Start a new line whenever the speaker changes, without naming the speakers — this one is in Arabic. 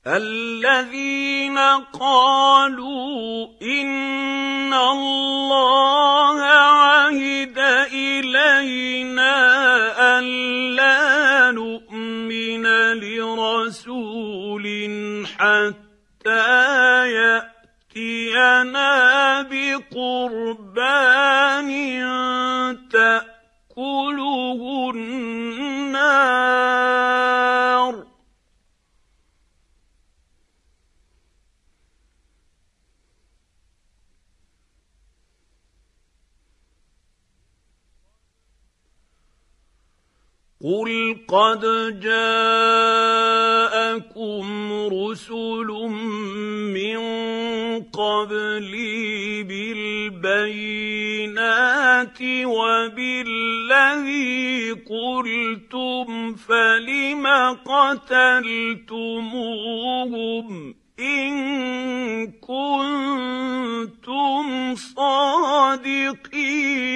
الذين قالوا إن الله عهد إلينا ألا نؤمن لرسول حتى يأتينا بقربان تأكله النار قل قد جاءكم رسل من قبلي بالبينات وبالذي قلتم فلم قتلتموهم إن كنتم صادقين